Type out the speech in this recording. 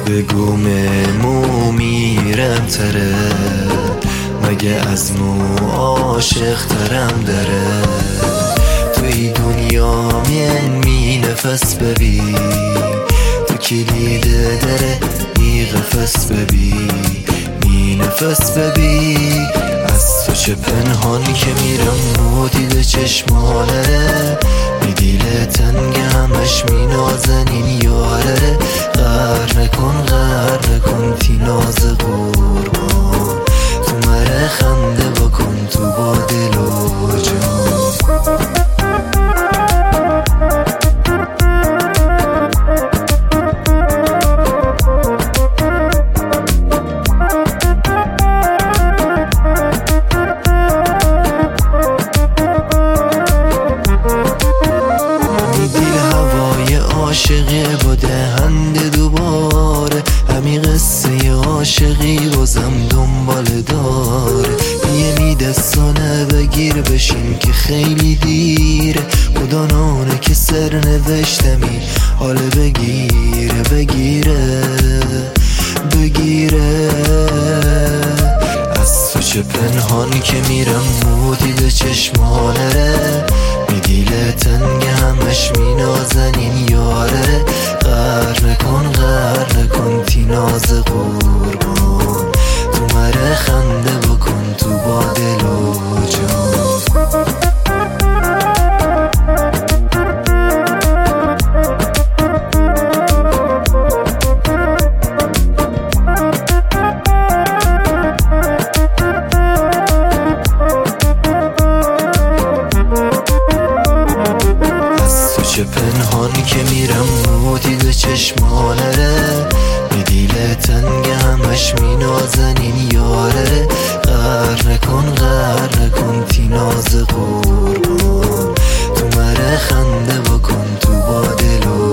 بگو مو میرم تره، مگه از مو عاشق ترم داره. توی دنیا می نفس ببین، تو کلید دره می قفس ببین، می نفس ببین. از تو چه پنهان که میرم مو دیده چشمانه، می دیل تنگ همش می نازنین یاره. غر نکن تی ناز قربان، تو مره خنده بکن تو با دل و جان. عاشقی با دهنده دوباره، همی قصه عاشقی بازم دنبال داره. یه میدستانه بگیر بشین که خیلی دیره، خدا نانه که سر نوشتمی حال بگیره. از تو چه پنهان که میرم مودی به چشمانه، می دیل تنگ همش می نازنین یاره. غر نکن تی ناز قربان، تو مره خنده بکن تو با دل و جان. چه پنهان که میرم مودی به چشمانه، می دیل تنگ همش می نازنین یاره. غر نکن تی ناز قربان، تو مره خنده بکن تو با دل و